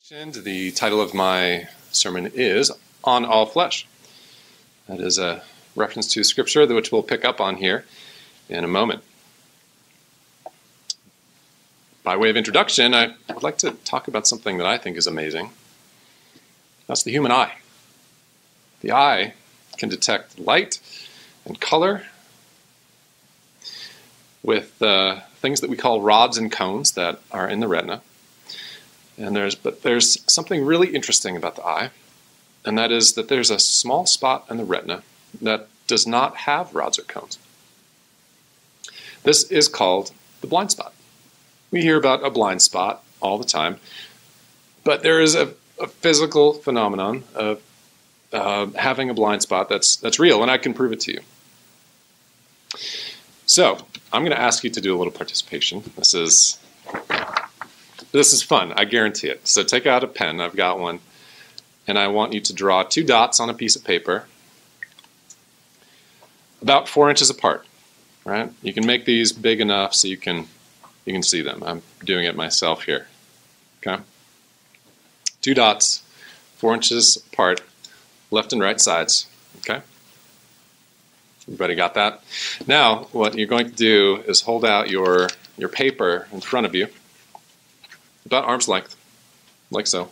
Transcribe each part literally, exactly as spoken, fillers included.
The title of my sermon is On All Flesh. That is a reference to Scripture, which we'll pick up on here in a moment. By way of introduction, I would like to talk about something that I think is amazing. That's the human eye. The eye can detect light and color with uh, things that we call rods and cones that are in the retina. And there's, but there's something really interesting about the eye, and that is that there's a small spot in the retina that does not have rods or cones. This is called the blind spot. We hear about a blind spot all the time, but there is a, a physical phenomenon of uh, having a blind spot that's that's real, and I can prove it to you. So I'm going to ask you to do a little participation. This is This is fun, I guarantee it. So take out a pen, I've got one, and I want you to draw two dots on a piece of paper about four inches apart, right? You can make these big enough so you can you can see them. I'm doing it myself here, okay? Two dots, four inches apart, left and right sides, okay? Everybody got that? Now, what you're going to do is hold out your, your paper in front of you, about arm's length, like so.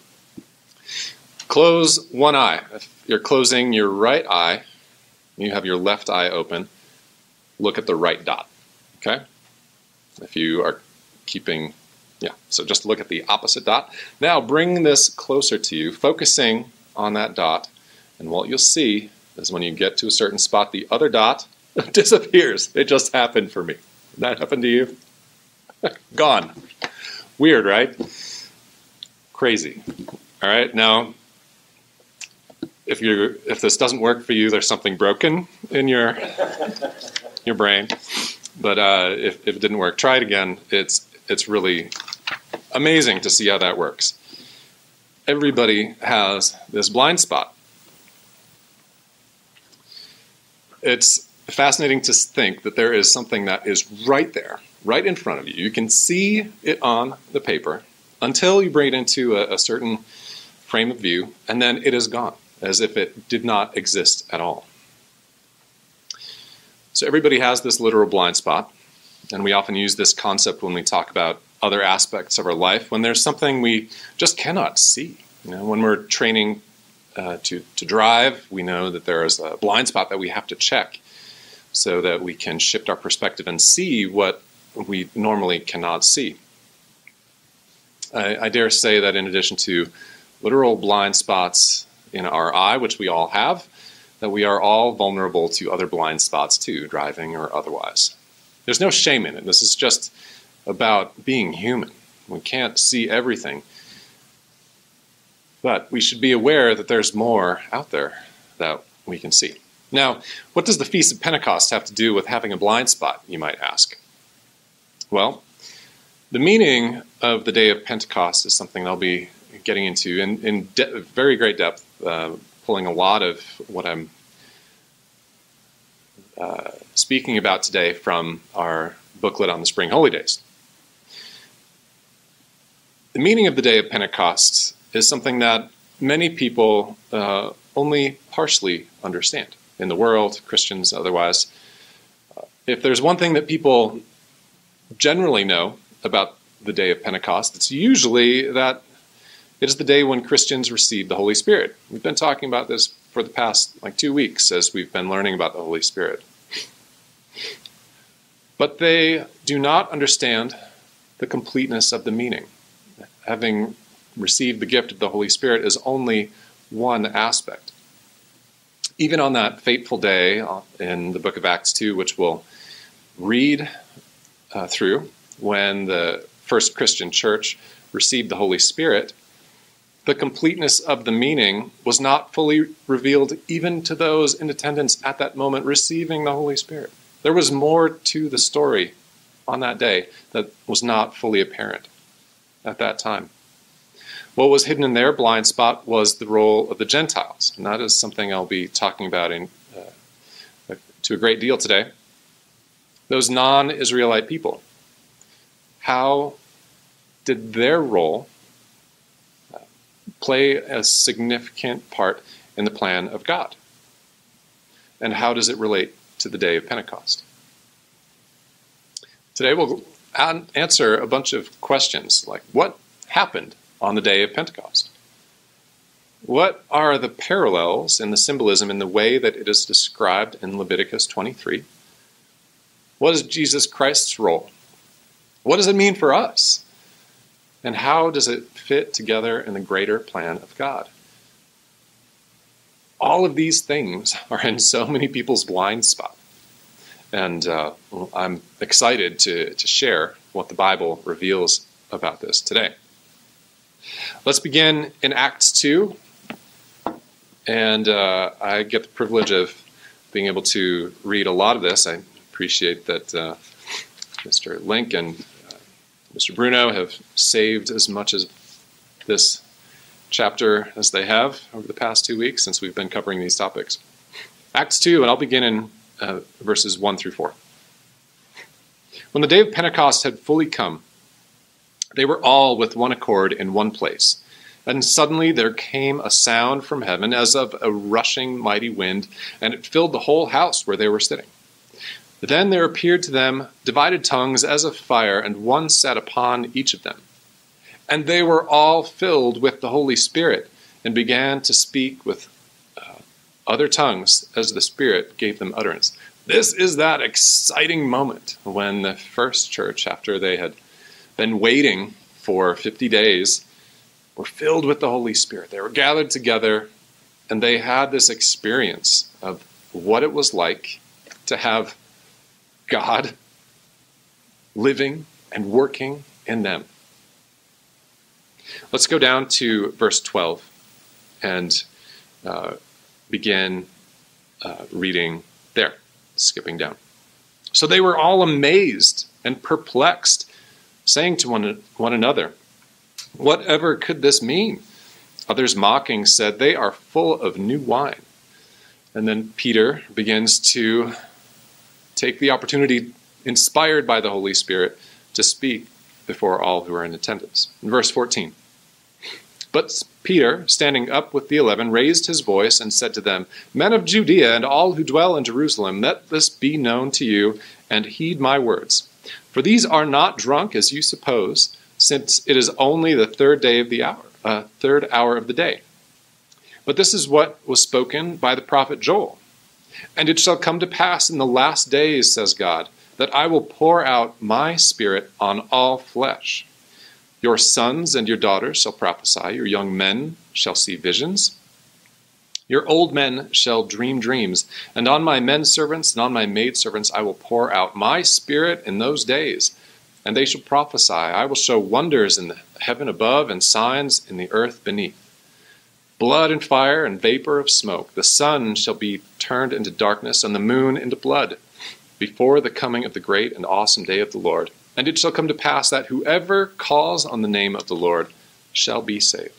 Close one eye. If you're closing your right eye, you have your left eye open, look at the right dot, okay? If you are keeping, yeah, so just look at the opposite dot. Now bring this closer to you, focusing on that dot, and what you'll see is when you get to a certain spot, the other dot disappears. It just happened for me. Did that happen to you? Gone. Weird, right? Crazy. All right, now, if you if this doesn't work for you, there's something broken in your your brain. But uh, if, if it didn't work, try it again. It's it's really amazing to see how that works. Everybody has this blind spot. It's fascinating to think that there is something that is right there, right in front of you. You can see it on the paper until you bring it into a, a certain frame of view, and then it is gone, as if it did not exist at all. So everybody has this literal blind spot, and we often use this concept when we talk about other aspects of our life, when there's something we just cannot see. You know, when we're training uh, to, to drive, we know that there is a blind spot that we have to check so that we can shift our perspective and see what we normally cannot see. I, I dare say that in addition to literal blind spots in our eye, which we all have, that we are all vulnerable to other blind spots too, driving or otherwise. There's no shame in it. This is just about being human. We can't see everything, but we should be aware that there's more out there that we can see. Now, what does the Feast of Pentecost have to do with having a blind spot, you might ask? Well, the meaning of the day of Pentecost is something I'll be getting into in, in de- very great depth, uh, pulling a lot of what I'm uh, speaking about today from our booklet on the Spring Holy Days. The meaning of the day of Pentecost is something that many people uh, only partially understand. In the world, Christians otherwise. Uh, if there's one thing that people generally know about the day of Pentecost, it's usually that it is the day when Christians receive the Holy Spirit. We've been talking about this for the past like two weeks as we've been learning about the Holy Spirit. But they do not understand the completeness of the meaning. Having received the gift of the Holy Spirit is only one aspect. Even on that fateful day in the book of Acts two, which we'll read uh, through, when the first Christian church received the Holy Spirit, the completeness of the meaning was not fully revealed even to those in attendance at that moment receiving the Holy Spirit. There was more to the story on that day that was not fully apparent at that time. What was hidden in their blind spot was the role of the Gentiles, and that is something I'll be talking about in, uh, to a great deal today. Those non-Israelite people. How did their role play a significant part in the plan of God? And how does it relate to the day of Pentecost? Today we'll answer a bunch of questions like, what happened on the day of Pentecost? What are the parallels in the symbolism in the way that it is described in Leviticus twenty-three? What is Jesus Christ's role? What does it mean for us? And how does it fit together in the greater plan of God? All of these things are in so many people's blind spot. And uh, I'm excited to, to share what the Bible reveals about this today. Let's begin in Acts two. And uh, I get the privilege of being able to read a lot of this. I appreciate that uh, Mister Link and uh, Mister Bruno have saved as much as this chapter as they have over the past two weeks since we've been covering these topics. Acts two, and I'll begin in uh, verses one through four. When the day of Pentecost had fully come, they were all with one accord in one place. And suddenly there came a sound from heaven as of a rushing mighty wind, and it filled the whole house where they were sitting. Then there appeared to them divided tongues as of fire, and one sat upon each of them. And they were all filled with the Holy Spirit, and began to speak with uh, other tongues as the Spirit gave them utterance. This is that exciting moment when the first church, after they had been waiting for fifty days, were filled with the Holy Spirit. They were gathered together, and they had this experience of what it was like to have God living and working in them. Let's go down to verse twelve and uh, begin uh, reading there, skipping down. So they were all amazed and perplexed, saying to one, one another, "Whatever could this mean?" Others mocking said, "They are full of new wine." And then Peter begins to take the opportunity, inspired by the Holy Spirit, to speak before all who are in attendance. In verse fourteen, but Peter, standing up with the eleven, raised his voice and said to them, "Men of Judea and all who dwell in Jerusalem, let this be known to you, and heed my words. For these are not drunk as you suppose, since it is only the third day of the hour, uh, third hour of the day. But this is what was spoken by the prophet Joel. And it shall come to pass in the last days, says God, that I will pour out my Spirit on all flesh. Your sons and your daughters shall prophesy, your young men shall see visions, your old men shall dream dreams, and on my men servants and on my maid servants I will pour out my Spirit in those days, and they shall prophesy. I will show wonders in the heaven above and signs in the earth beneath, blood and fire and vapor of smoke. The sun shall be turned into darkness and the moon into blood before the coming of the great and awesome day of the Lord. And it shall come to pass that whoever calls on the name of the Lord shall be saved."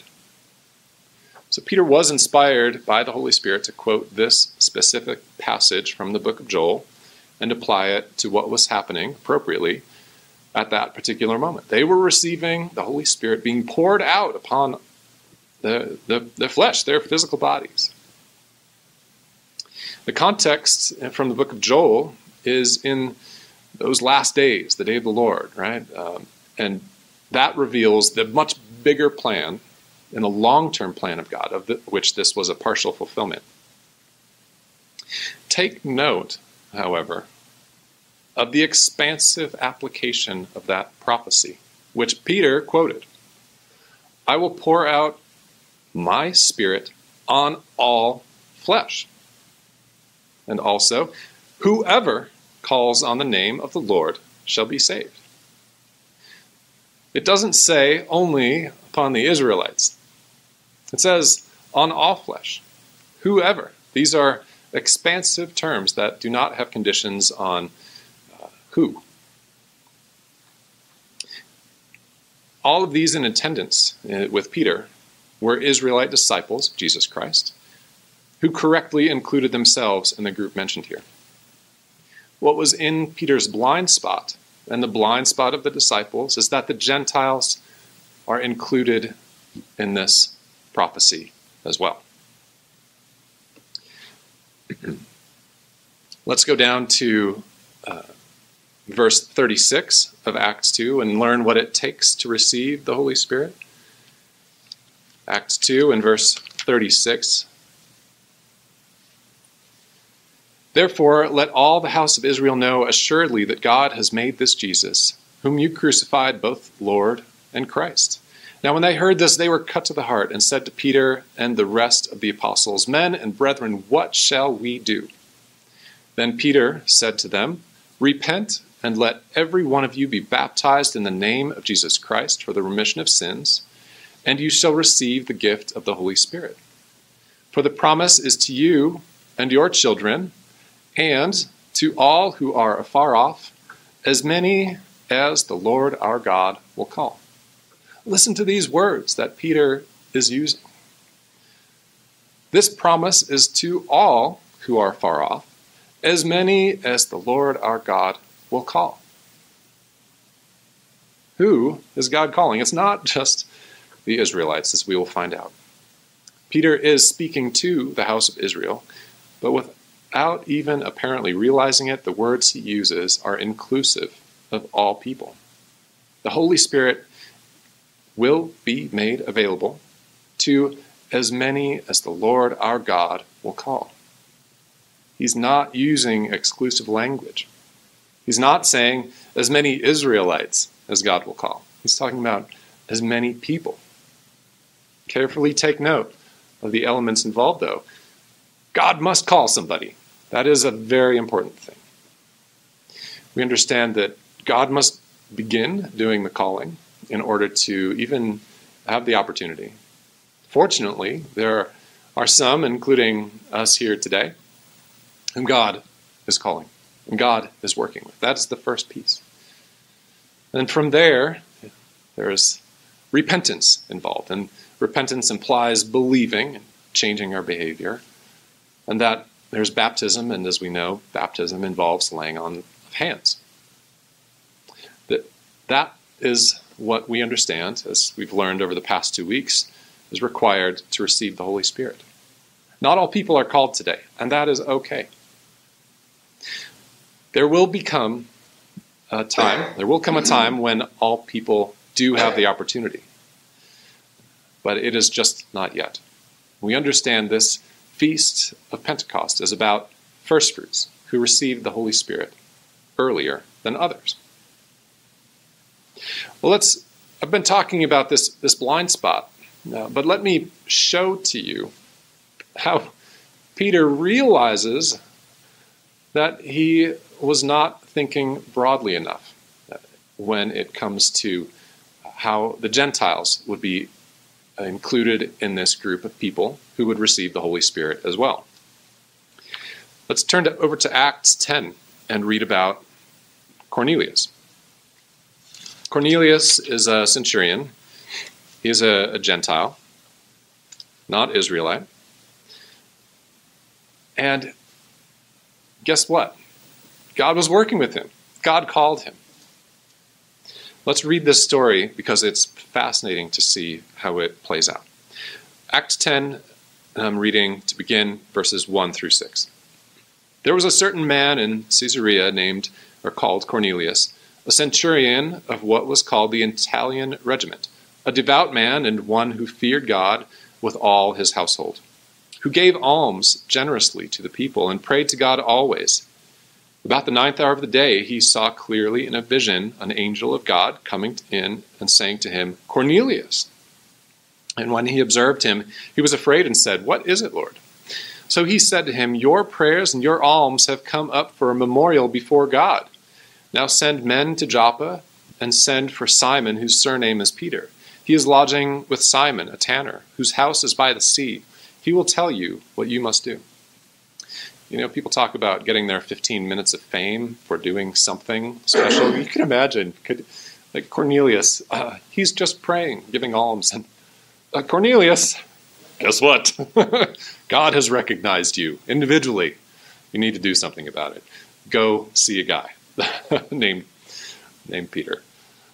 So Peter was inspired by the Holy Spirit to quote this specific passage from the book of Joel and apply it to what was happening appropriately at that particular moment. They were receiving the Holy Spirit being poured out upon the, the, the flesh, their physical bodies. The context from the book of Joel is in those last days, the day of the Lord, right? Um, and that reveals the much bigger plan and the long-term plan of God, of the, which this was a partial fulfillment. Take note, however, of the expansive application of that prophecy, which Peter quoted. "I will pour out my Spirit on all flesh. And also, whoever calls on the name of the Lord shall be saved." It doesn't say only upon the Israelites. It says on all flesh. Whoever. These are expansive terms that do not have conditions on uh, who. All of these in attendance uh, with Peter were Israelite disciples of Jesus Christ, who correctly included themselves in the group mentioned here. What was in Peter's blind spot, and the blind spot of the disciples, is that the Gentiles are included in this prophecy as well. Let's go down to uh, verse thirty-six of Acts two and learn what it takes to receive the Holy Spirit. Acts two and verse thirty-six. Therefore, let all the house of Israel know assuredly that God has made this Jesus, whom you crucified, both Lord and Christ. Now when they heard this, they were cut to the heart and said to Peter and the rest of the apostles, Men and brethren, what shall we do? Then Peter said to them, Repent and let every one of you be baptized in the name of Jesus Christ for the remission of sins, and you shall receive the gift of the Holy Spirit. For the promise is to you and your children, and to all who are afar off, as many as the Lord our God will call. Listen to these words that Peter is using. This promise is to all who are far off, as many as the Lord our God will call. Who is God calling? It's not just the Israelites, as we will find out. Peter is speaking to the house of Israel, but without even apparently realizing it, the words he uses are inclusive of all people. The Holy Spirit will be made available to as many as the Lord our God will call. He's not using exclusive language. He's not saying as many Israelites as God will call. He's talking about as many people. Carefully take note of the elements involved, though. God must call somebody. That is a very important thing. We understand that God must begin doing the calling in order to even have the opportunity. Fortunately, there are some, including us here today, whom God is calling, and God is working with. That's the first piece. And from there, there is repentance involved. And repentance implies believing and changing our behavior. And that there's baptism, and as we know, baptism involves laying on of hands. That, that is what we understand, as we've learned over the past two weeks, is required to receive the Holy Spirit. Not all people are called today, and that is okay. There will become a time, there will come a time when all people do have the opportunity. But it is just not yet. We understand this feast of Pentecost is about first fruits who received the Holy Spirit earlier than others. Well, let's, I've been talking about this, this blind spot, now, but let me show to you how Peter realizes that he was not thinking broadly enough when it comes to how the Gentiles would be included in this group of people who would receive the Holy Spirit as well. Let's turn to, over to Acts ten and read about Cornelius. Cornelius is a centurion. He is a, a Gentile, not Israelite. And guess what? God was working with him. God called him. Let's read this story because it's fascinating to see how it plays out. Acts ten, and I'm reading to begin verses one through six. There was a certain man in Caesarea named, or called Cornelius, a centurion of what was called the Italian regiment, a devout man and one who feared God with all his household, who gave alms generously to the people and prayed to God always. About the ninth hour of the day, he saw clearly in a vision an angel of God coming in and saying to him, Cornelius. And when he observed him, he was afraid and said, What is it, Lord? So he said to him, Your prayers and your alms have come up for a memorial before God. Now send men to Joppa and send for Simon, whose surname is Peter. He is lodging with Simon, a tanner, whose house is by the sea. He will tell you what you must do. You know, people talk about getting their fifteen minutes of fame for doing something special. You can imagine, could, like Cornelius, uh, he's just praying, giving alms. And uh, Cornelius, guess what? God has recognized you individually. You need to do something about it. Go see a guy named, named Peter.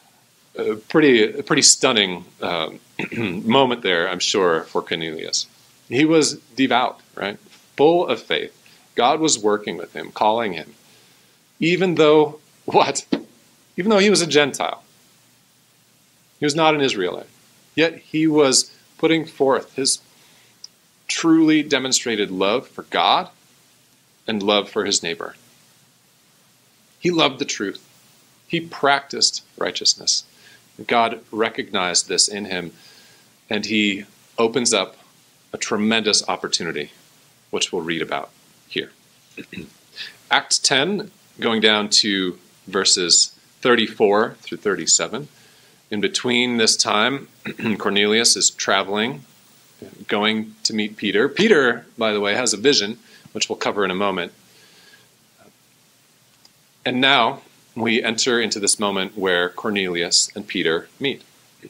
a pretty, a pretty stunning uh, moment there, I'm sure, for Cornelius. He was devout, right? Full of faith. God was working with him, calling him. Even though, what? Even though he was a Gentile. He was not an Israelite. Yet he was putting forth his truly demonstrated love for God and love for his neighbor. He loved the truth. He practiced righteousness. God recognized this in him, and he opens up a tremendous opportunity, which we'll read about here. Acts ten, going down to verses thirty-four through thirty-seven. In between this time, Cornelius is traveling, going to meet Peter. Peter, by the way, has a vision, which we'll cover in a moment. And now we enter into this moment where Cornelius and Peter meet.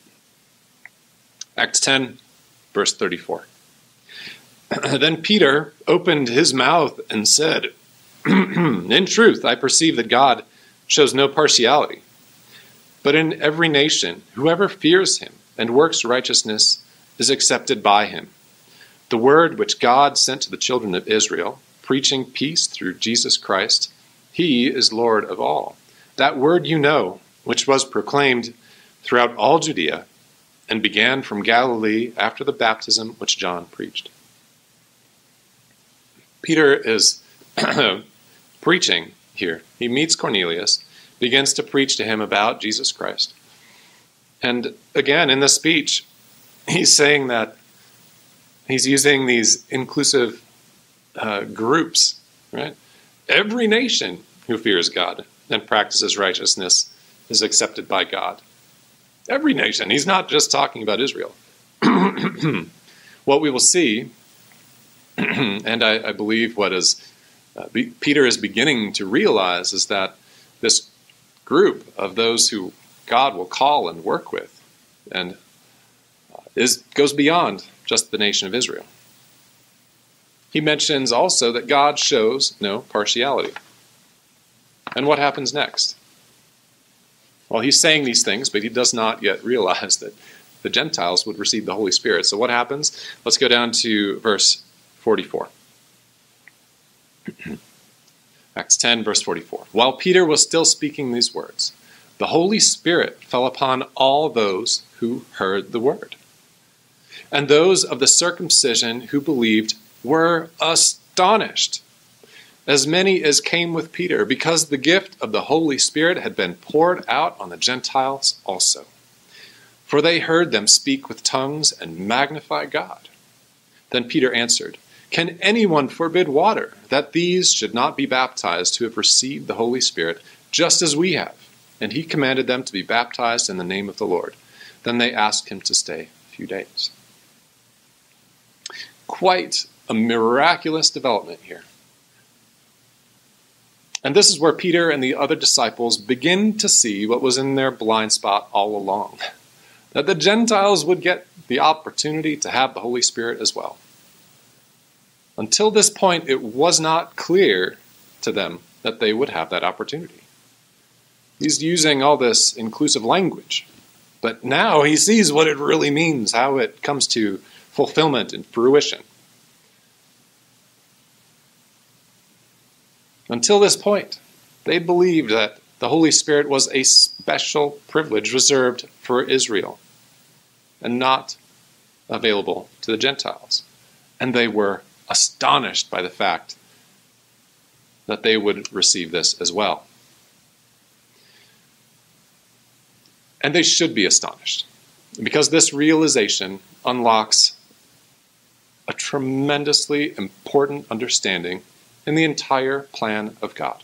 Acts ten, verse thirty-four. Then Peter opened his mouth and said, "In truth, I perceive that God shows no partiality, but in every nation, whoever fears him and works righteousness is accepted by him. The word which God sent to the children of Israel, preaching peace through Jesus Christ, he is Lord of all. That word you know, which was proclaimed throughout all Judea and began from Galilee after the baptism which John preached." Peter is preaching here. He meets Cornelius, begins to preach to him about Jesus Christ. And again, in the speech, he's saying that he's using these inclusive uh, groups, right? Every nation who fears God and practices righteousness is accepted by God. Every nation. He's not just talking about Israel. What we will see, and I, I believe what is uh, be, Peter is beginning to realize, is that this group of those who God will call and work with and uh, is goes beyond just the nation of Israel. He mentions also that God shows no partiality. And what happens next? Well, he's saying these things, but he does not yet realize that the Gentiles would receive the Holy Spirit. So what happens? Let's go down to verse forty-four. Acts ten, verse forty-four. While Peter was still speaking these words, the Holy Spirit fell upon all those who heard the word. And those of the circumcision who believed were astonished, as many as came with Peter, because the gift of the Holy Spirit had been poured out on the Gentiles also. For they heard them speak with tongues and magnify God. Then Peter answered, "Can anyone forbid water, that these should not be baptized who have received the Holy Spirit, just as we have?" And he commanded them to be baptized in the name of the Lord. Then they asked him to stay a few days. Quite a miraculous development here. And this is where Peter and the other disciples begin to see what was in their blind spot all along, that the Gentiles would get the opportunity to have the Holy Spirit as well. Until this point, it was not clear to them that they would have that opportunity. He's using all this inclusive language, but now he sees what it really means, how it comes to fulfillment and fruition. Until this point, they believed that the Holy Spirit was a special privilege reserved for Israel and not available to the Gentiles. And they were astonished by the fact that they would receive this as well. And they should be astonished, because this realization unlocks a tremendously important understanding in the entire plan of God.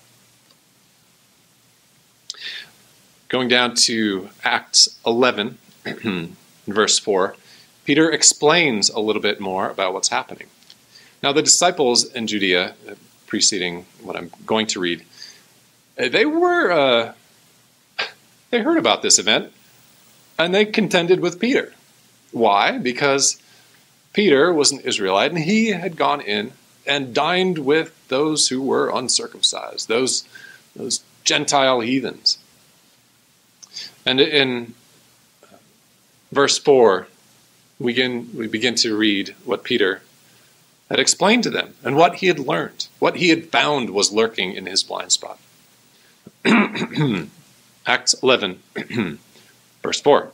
Going down to Acts eleven, verse four, Peter explains a little bit more about what's happening. Now, the disciples in Judea, preceding what I'm going to read, they were, uh, they heard about this event, and they contended with Peter. Why? Because Peter was an Israelite, and he had gone in and dined with those who were uncircumcised, those, those Gentile heathens. And in Verse four, we begin, we begin to read what Peter had explained to them and what he had learned, what he had found was lurking in his blind spot. Acts eleven, verse four.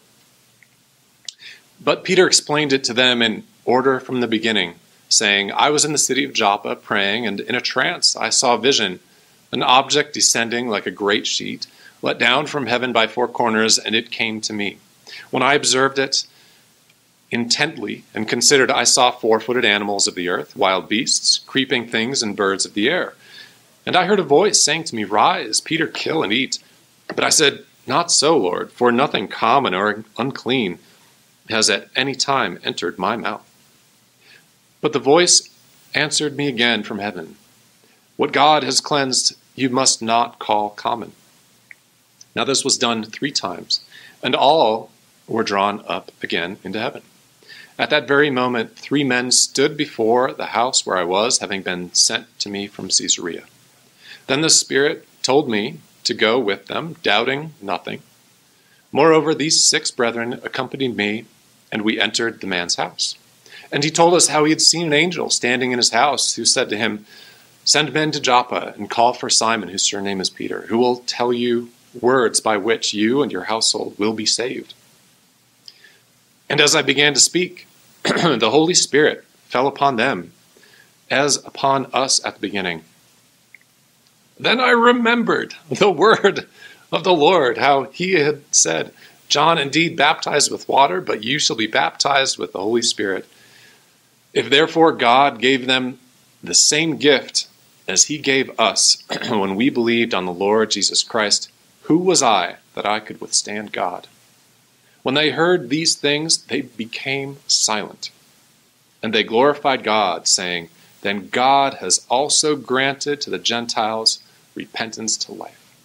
But Peter explained it to them in order from the beginning, saying, I was in the city of Joppa praying, and in a trance I saw a vision, an object descending like a great sheet, let down from heaven by four corners, and it came to me. When I observed it intently and considered, I saw four-footed animals of the earth, wild beasts, creeping things, and birds of the air. And I heard a voice saying to me, Rise, Peter, kill and eat. But I said, Not so, Lord, for nothing common or unclean has at any time entered my mouth. But the voice answered me again from heaven, What God has cleansed, you must not call common. Now this was done three times, and all were drawn up again into heaven. At that very moment, three men stood before the house where I was, having been sent to me from Caesarea. Then the Spirit told me to go with them, doubting nothing. Moreover, these six brethren accompanied me, and we entered the man's house. And he told us how he had seen an angel standing in his house, who said to him, Send men to Joppa and call for Simon, whose surname is Peter, who will tell you words by which you and your household will be saved. And as I began to speak, the Holy Spirit fell upon them, as upon us at the beginning. Then I remembered the word of the Lord, how he had said, John indeed baptized with water, but you shall be baptized with the Holy Spirit. If therefore God gave them the same gift as he gave us when we believed on the Lord Jesus Christ, who was I that I could withstand God? When they heard these things, they became silent, and they glorified God, saying, Then God has also granted to the Gentiles repentance to life.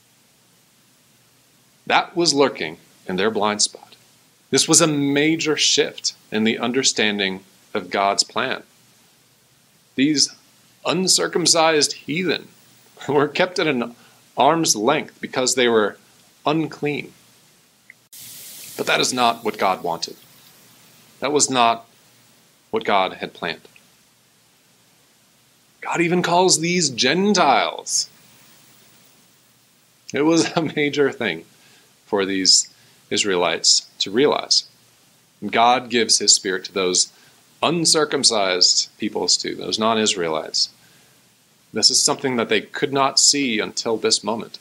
That was lurking in their blind spot. This was a major shift in the understanding of God's plan. These uncircumcised heathen were kept at an arm's length because they were unclean. But that is not what God wanted. That was not what God had planned. God even calls these Gentiles. It was a major thing for these Israelites to realize. God gives his Spirit to those uncircumcised peoples too, those non-Israelites. This is something that they could not see until this moment.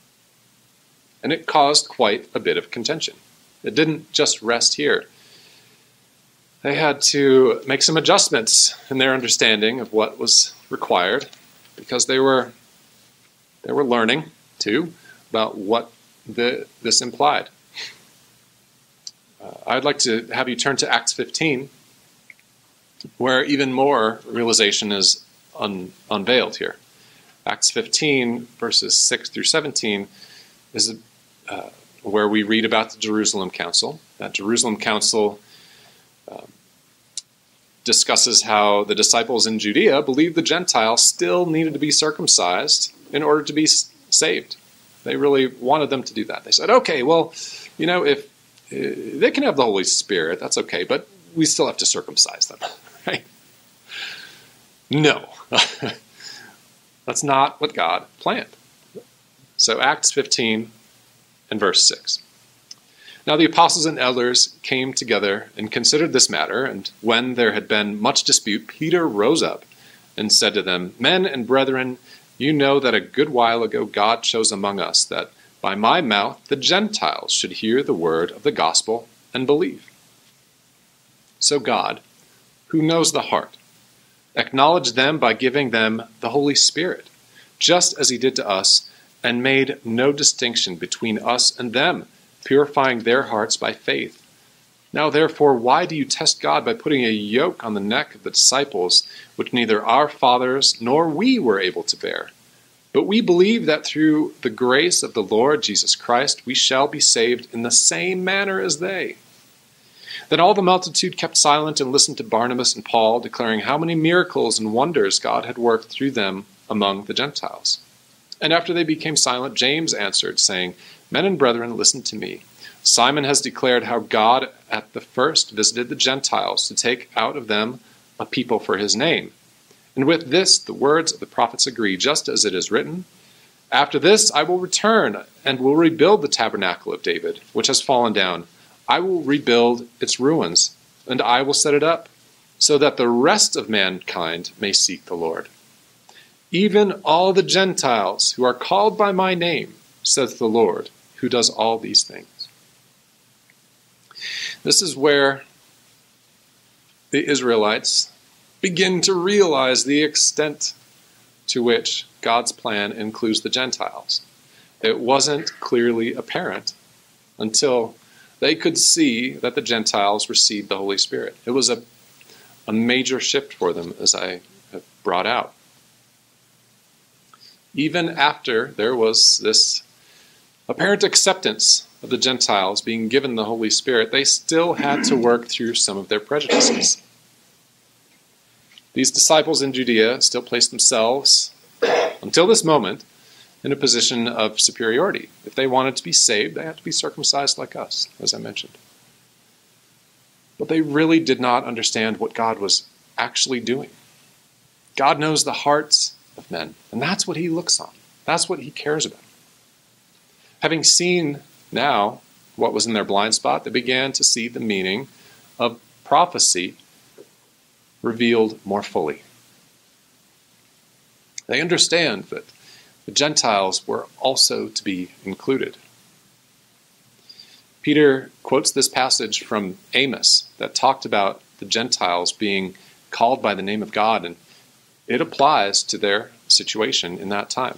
And it caused quite a bit of contention. It didn't just rest here. They had to make some adjustments in their understanding of what was required, because they were they were learning too about what the, this implied. Uh, I'd like to have you turn to Acts fifteen, where even more realization is un, unveiled here. Acts fifteen, verses six through seventeen, is uh, where we read about the Jerusalem Council. That Jerusalem Council uh, discusses how the disciples in Judea believed the Gentiles still needed to be circumcised in order to be saved. They really wanted them to do that. They said, okay, well, you know, if uh, they can have the Holy Spirit, that's okay, but we still have to circumcise them, right? No. That's not what God planned. So Acts fifteen and verse six. Now the apostles and elders came together and considered this matter, and when there had been much dispute, Peter rose up and said to them, Men and brethren, you know that a good while ago God chose among us that by my mouth the Gentiles should hear the word of the gospel and believe. So God, who knows the heart, acknowledged them by giving them the Holy Spirit, just as he did to us, and made no distinction between us and them, purifying their hearts by faith. Now therefore, why do you test God by putting a yoke on the neck of the disciples, which neither our fathers nor we were able to bear? But we believe that through the grace of the Lord Jesus Christ, we shall be saved in the same manner as they. Then all the multitude kept silent and listened to Barnabas and Paul, declaring how many miracles and wonders God had worked through them among the Gentiles. And after they became silent, James answered, saying, Men and brethren, listen to me. Simon has declared how God at the first visited the Gentiles to take out of them a people for his name. And with this, the words of the prophets agree, just as it is written, "After this I will return and will rebuild the tabernacle of David, which has fallen down. I will rebuild its ruins, and I will set it up, so that the rest of mankind may seek the Lord. Even all the Gentiles who are called by my name, says the Lord, who does all these things." This is where the Israelites begin to realize the extent to which God's plan includes the Gentiles. It wasn't clearly apparent until they could see that the Gentiles received the Holy Spirit. It was a, a major shift for them, as I have brought out. Even after there was this apparent acceptance of the Gentiles being given the Holy Spirit, they still had to work through some of their prejudices. These disciples in Judea still placed themselves, until this moment, in a position of superiority. If they wanted to be saved, they had to be circumcised like us, as I mentioned. But they really did not understand what God was actually doing. God knows the hearts of men, and that's what he looks on. That's what he cares about. Having seen now what was in their blind spot, they began to see the meaning of prophecy revealed more fully. They understand that the Gentiles were also to be included. Peter quotes this passage from Amos that talked about the Gentiles being called by the name of God, and it applies to their situation in that time.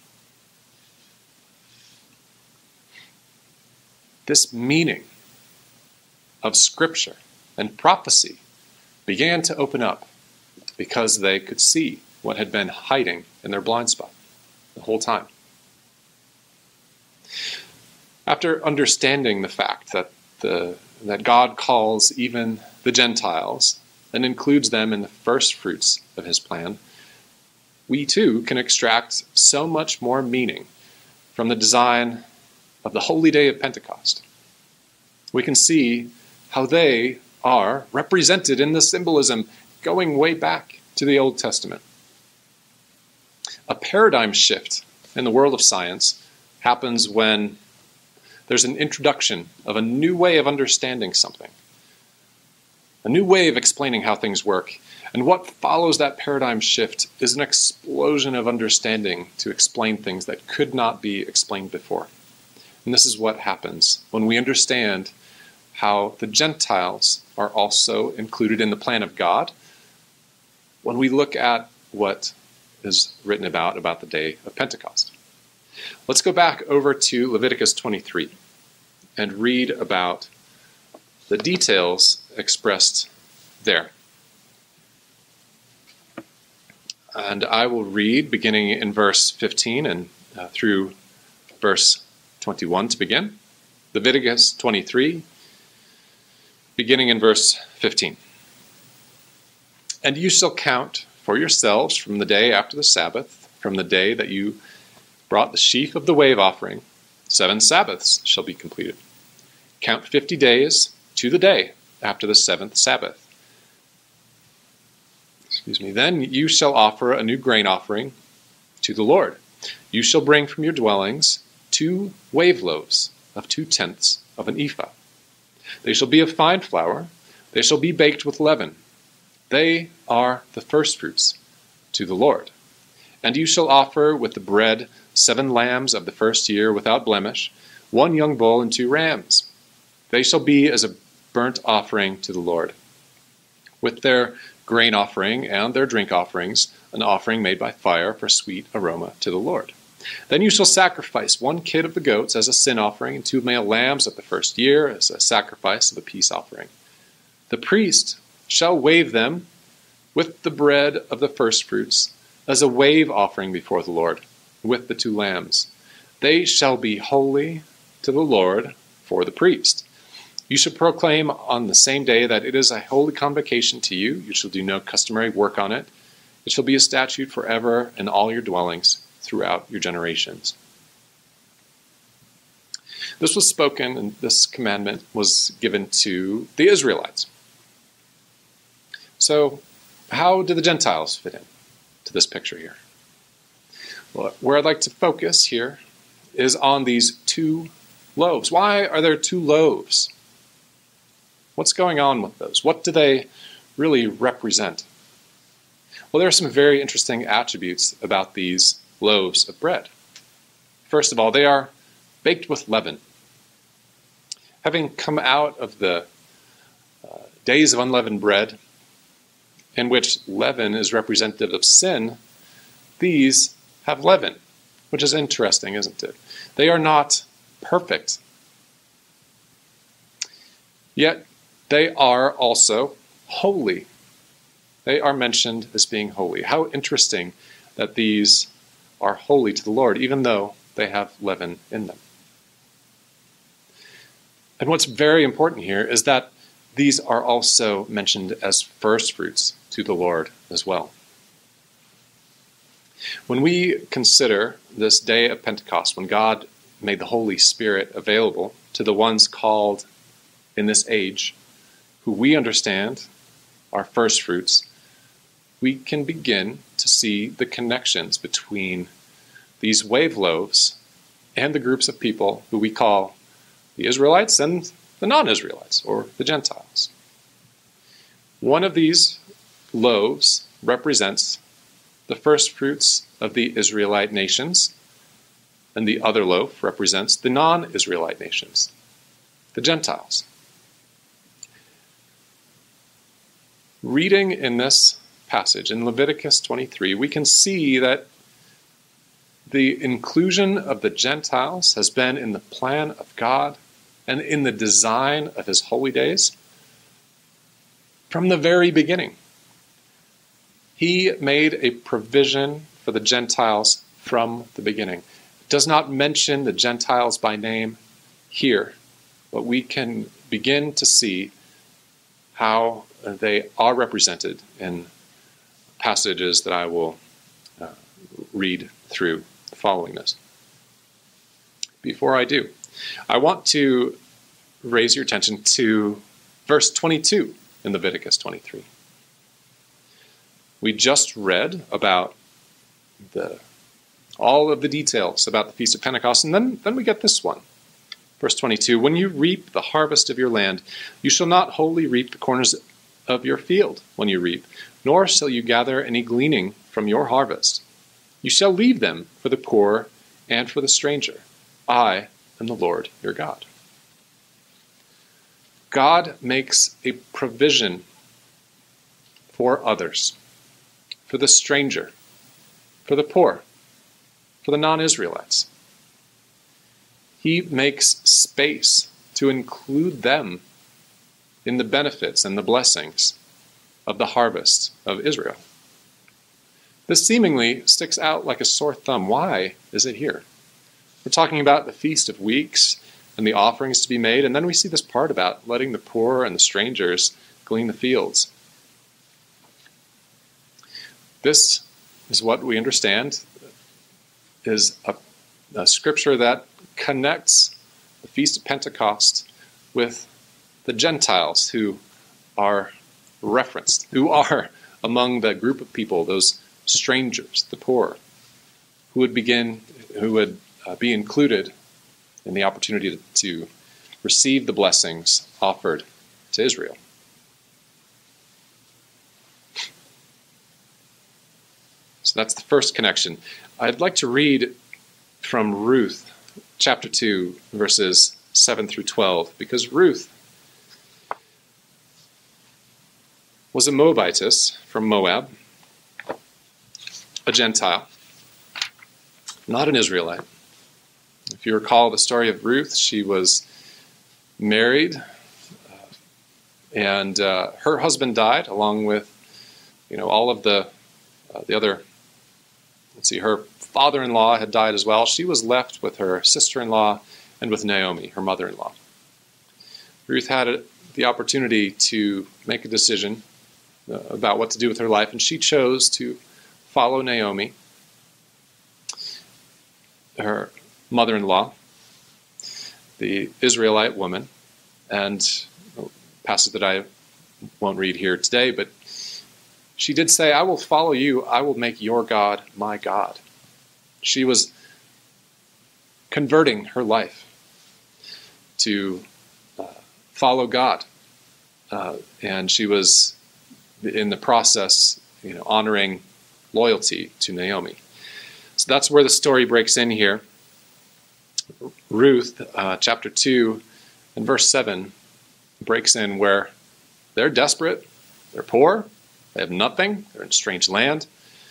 This meaning of Scripture and prophecy began to open up because they could see what had been hiding in their blind spot the whole time. After understanding the fact that the that God calls even the Gentiles and includes them in the first fruits of his plan, we too can extract so much more meaning from the design of the holy day of Pentecost. We can see how they are represented in the symbolism going way back to the Old Testament. A paradigm shift in the world of science happens when there's an introduction of a new way of understanding something, a new way of explaining how things work. And what follows that paradigm shift is an explosion of understanding to explain things that could not be explained before. And this is what happens when we understand how the Gentiles are also included in the plan of God. When we look at what is written about about the day of Pentecost. Let's go back over to Leviticus twenty-three and read about the details expressed there. And I will read beginning in verse fifteen and uh, through verse twenty-one to begin. Leviticus twenty-three, beginning in verse fifteen. "And you shall count for yourselves from the day after the Sabbath, from the day that you brought the sheaf of the wave offering, seven Sabbaths shall be completed. Count fifty days to the day after the seventh Sabbath. Excuse me. Then you shall offer a new grain offering to the Lord. You shall bring from your dwellings two wave loaves of two tenths of an ephah. They shall be of fine flour. They shall be baked with leaven. They are the firstfruits to the Lord. And you shall offer with the bread seven lambs of the first year without blemish, one young bull and two rams. They shall be as a burnt offering to the Lord. With their grain offering and their drink offerings, an offering made by fire for sweet aroma to the Lord. Then you shall sacrifice one kid of the goats as a sin offering, and two male lambs of the first year as a sacrifice of a peace offering. The priest shall wave them with the bread of the firstfruits as a wave offering before the Lord, with the two lambs. They shall be holy to the Lord for the priest. You shall proclaim on the same day that it is a holy convocation to you. You shall do no customary work on it. It shall be a statute forever in all your dwellings throughout your generations." This was spoken, and this commandment was given to the Israelites. So, how do the Gentiles fit in to this picture here? Well, where I'd like to focus here is on these two loaves. Why are there two loaves? What's going on with those? What do they really represent? Well, there are some very interesting attributes about these loaves of bread. First of all, they are baked with leaven. Having come out of the uh, days of unleavened bread, in which leaven is representative of sin, these have leaven, which is interesting, isn't it? They are not perfect. Yet they are also holy. They are mentioned as being holy. How interesting that these are holy to the Lord, even though they have leaven in them. And what's very important here is that these are also mentioned as first fruits to the Lord as well. When we consider this day of Pentecost, when God made the Holy Spirit available to the ones called in this age, who we understand are first fruits, we can begin to see the connections between these wave loaves and the groups of people who we call the Israelites and the non-Israelites, or the Gentiles. One of these loaves represents the first fruits of the Israelite nations, and the other loaf represents the non-Israelite nations, the Gentiles. Reading in this passage, in Leviticus twenty-three, we can see that the inclusion of the Gentiles has been in the plan of God and in the design of his holy days from the very beginning. He made a provision for the Gentiles from the beginning. It does not mention the Gentiles by name here, but we can begin to see how they are represented in passages that I will uh, read through following this. Before I do, I want to raise your attention to verse twenty-two in Leviticus twenty-three. We just read about the all of the details about the Feast of Pentecost, and then, then we get this one. Verse twenty-two, when you reap the harvest of your land, you shall not wholly reap the corners of your field when you reap, nor shall you gather any gleaning from your harvest. You shall leave them for the poor and for the stranger. I am the Lord your God. God makes a provision for others, for the stranger, for the poor, for the non-Israelites. He makes space to include them in the benefits and the blessings of the harvest of Israel. This seemingly sticks out like a sore thumb. Why is it here? We're talking about the Feast of Weeks and the offerings to be made, and then we see this part about letting the poor and the strangers glean the fields. This is what we understand is a, a scripture that connects the Feast of Pentecost with the Gentiles who are referenced, who are among the group of people, those strangers, the poor, who would begin, who would uh, be included in the opportunity to, to receive the blessings offered to Israel. So that's the first connection. I'd like to read from Ruth, chapter two, verses seven through twelve, because Ruth was a Moabitess from Moab, a Gentile, not an Israelite. If you recall the story of Ruth, she was married, uh, and uh, her husband died, along with, you know, all of the uh, the other. Let's see, her father-in-law had died as well. She was left with her sister-in-law and with Naomi, her mother-in-law. Ruth had a, the opportunity to make a decision uh, about what to do with her life, and she chose to follow Naomi, her mother-in-law, the Israelite woman, and a passage that I won't read here today, but she did say, I will follow you, I will make your God my God. She was converting her life to uh, follow God. Uh, and she was, in the process, you know, honoring loyalty to Naomi. So that's where the story breaks in here. Ruth, uh, chapter two and verse seven, breaks in where they're desperate, they're poor, they have nothing, they're in a strange land.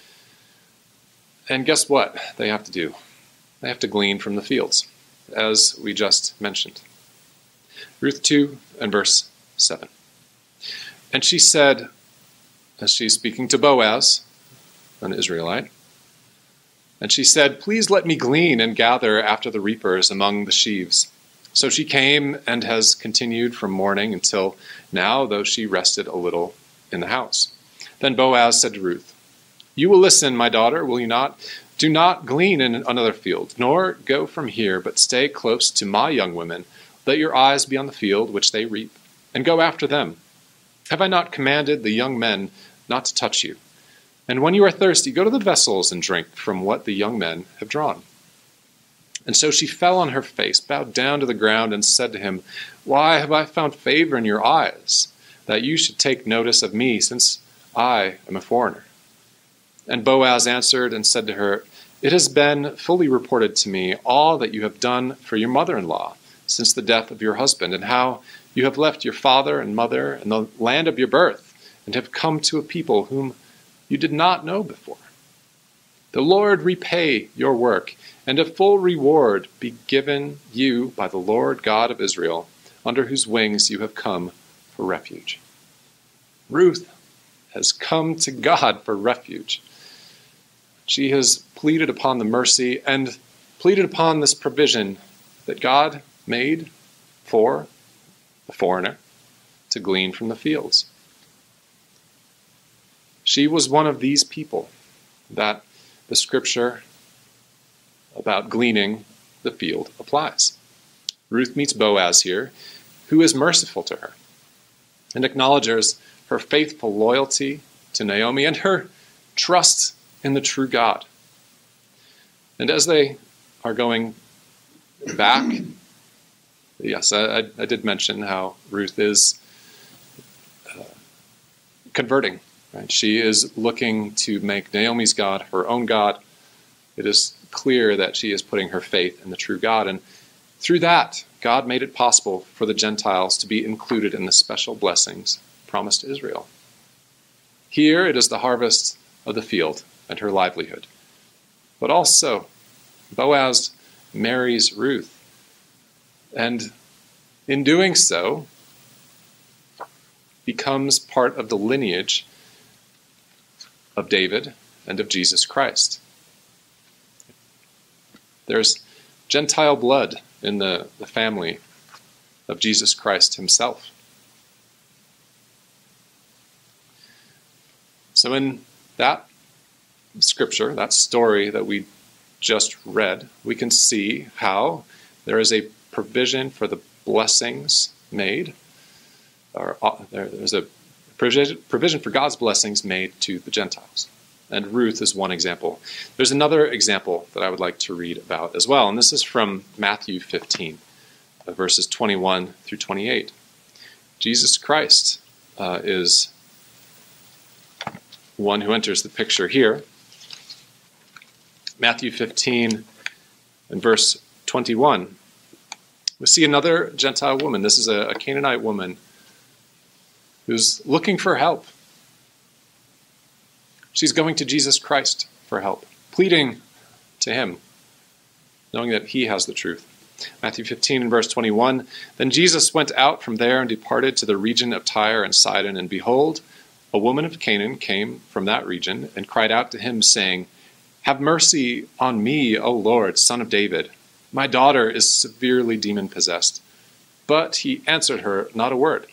And guess what they have to do? They have to glean from the fields, as we just mentioned. Ruth two and verse seven. And she said, as she's speaking to Boaz, an Israelite, and she said, please let me glean and gather after the reapers among the sheaves. So she came and has continued from morning until now, though she rested a little in the house. Then Boaz said to Ruth, you will listen, my daughter, will you not? Do not glean in another field, nor go from here, but stay close to my young women. Let your eyes be on the field which they reap, and go after them. Have I not commanded the young men not to touch you? And when you are thirsty, go to the vessels and drink from what the young men have drawn. And so she fell on her face, bowed down to the ground, and said to him, why have I found favor in your eyes, that you should take notice of me, since I am a foreigner? And Boaz answered and said to her, it has been fully reported to me all that you have done for your mother-in-law since the death of your husband, and how you have left your father and mother and the land of your birth, and have come to a people whom you did not know before. The Lord repay your work, and a full reward be given you by the Lord God of Israel, under whose wings you have come for refuge. Ruth has come to God for refuge. She has pleaded upon the mercy and pleaded upon this provision that God made for the foreigner to glean from the fields. She was one of these people that the scripture about gleaning the field applies. Ruth meets Boaz here, who is merciful to her and acknowledges her faithful loyalty to Naomi and her trust in the true God. And as they are going back, yes, I, I did mention how Ruth is uh, converting. Right? She is looking to make Naomi's God her own God. It is clear that she is putting her faith in the true God. And through that, God made it possible for the Gentiles to be included in the special blessings promised to Israel. Here it is the harvest of the field and her livelihood. But also, Boaz marries Ruth. And in doing so, becomes part of the lineage of David and of Jesus Christ. There's Gentile blood in the, the family of Jesus Christ himself. So in that scripture, that story that we just read, we can see how there is a provision for the blessings made, or uh, there, there's a provision, provision for God's blessings made to the Gentiles. And Ruth is one example. There's another example that I would like to read about as well, and this is from Matthew fifteen, uh, verses twenty-one through twenty-eight. Jesus Christ uh, is one who enters the picture here. Matthew fifteen and verse twenty-one. We see another Gentile woman. This is a, a Canaanite woman who's looking for help. She's going to Jesus Christ for help, pleading to him, knowing that he has the truth. Matthew fifteen and verse twenty-one, then Jesus went out from there and departed to the region of Tyre and Sidon, and behold, a woman of Canaan came from that region and cried out to him, saying, have mercy on me, O Lord, Son of David. My daughter is severely demon-possessed. But he answered her not a word.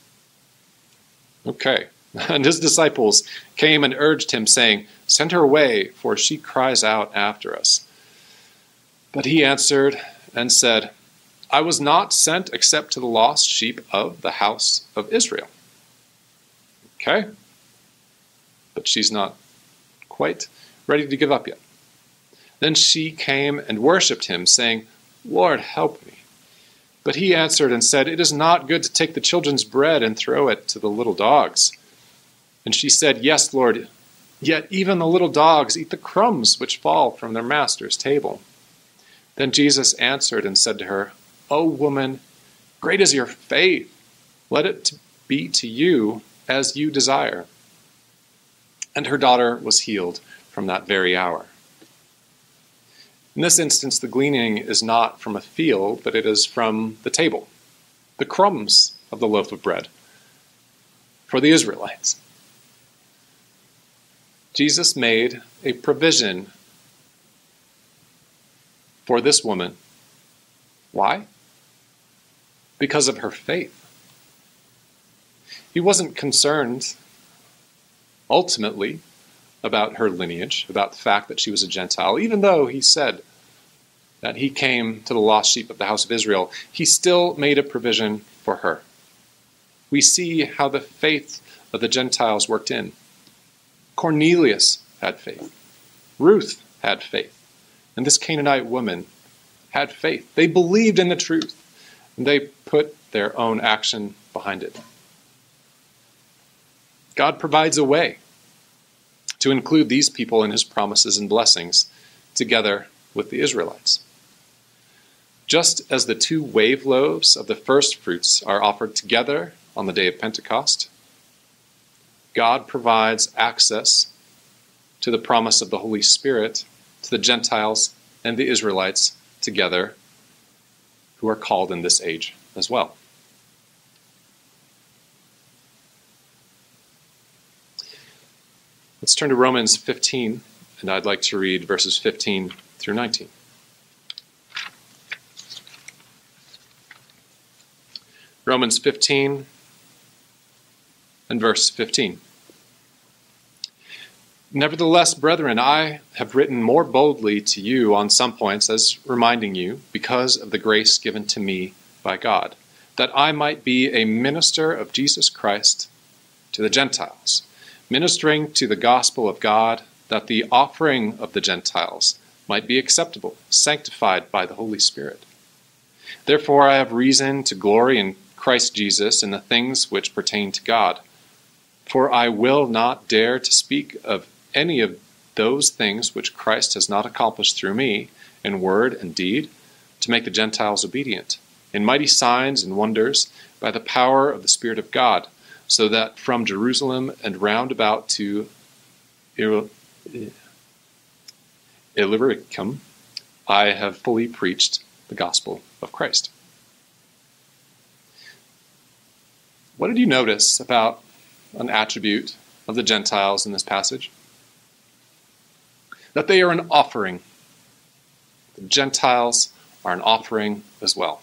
Okay. And his disciples came and urged him, saying, send her away, for she cries out after us. But he answered and said, I was not sent except to the lost sheep of the house of Israel. Okay? But she's not quite ready to give up yet. Then she came and worshipped him, saying, Lord, help me. But he answered and said, It is not good to take the children's bread and throw it to the little dogs. And she said, Yes, Lord, yet even the little dogs eat the crumbs which fall from their master's table. Then Jesus answered and said to her, O woman, great is your faith. Let it be to you as you desire. And her daughter was healed from that very hour. In this instance, the gleaning is not from a field, but it is from the table, the crumbs of the loaf of bread for the Israelites. Jesus made a provision for this woman. Why? Because of her faith. He wasn't concerned, ultimately, about her lineage, about the fact that she was a Gentile. Even though he said that he came to the lost sheep of the house of Israel, he still made a provision for her. We see how the faith of the Gentiles worked in. Cornelius had faith. Ruth had faith. And this Canaanite woman had faith. They believed in the truth, and they put their own action behind it. God provides a way to include these people in his promises and blessings together with the Israelites. Just as the two wave loaves of the first fruits are offered together on the day of Pentecost, God provides access to the promise of the Holy Spirit to the Gentiles and the Israelites together, who are called in this age as well. Let's turn to Romans fifteen, and I'd like to read verses fifteen through nineteen. Romans fifteen and verse fifteen. Nevertheless, brethren, I have written more boldly to you on some points, as reminding you, because of the grace given to me by God, that I might be a minister of Jesus Christ to the Gentiles, ministering to the gospel of God, that the offering of the Gentiles might be acceptable, sanctified by the Holy Spirit. Therefore I have reason to glory in Christ Jesus in the things which pertain to God. For I will not dare to speak of any of those things which Christ has not accomplished through me, in word and deed, to make the Gentiles obedient, in mighty signs and wonders, by the power of the Spirit of God, so that from Jerusalem and round about to Illyricum, I have fully preached the gospel of Christ. What did you notice about an attribute of the Gentiles in this passage? That they are an offering. The Gentiles are an offering as well.